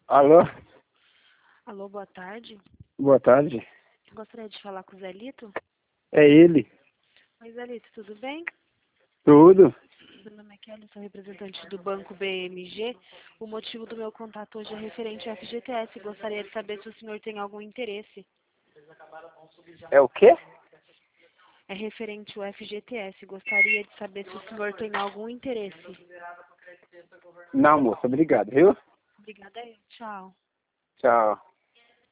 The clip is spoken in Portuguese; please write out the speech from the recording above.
Alô? Alô, boa tarde. Boa tarde. Gostaria de falar com o Zelito. É ele? Oi, Zelito, tudo bem? Tudo? Meu nome é Kelly, sou representante do Banco BMG. O motivo do meu contato hoje é referente ao FGTS. Gostaria de saber se o senhor tem algum interesse. É o quê? É referente ao FGTS. Gostaria de saber se o senhor tem algum interesse. Não, moça, obrigado, viu? Obrigada, tchau. Tchau.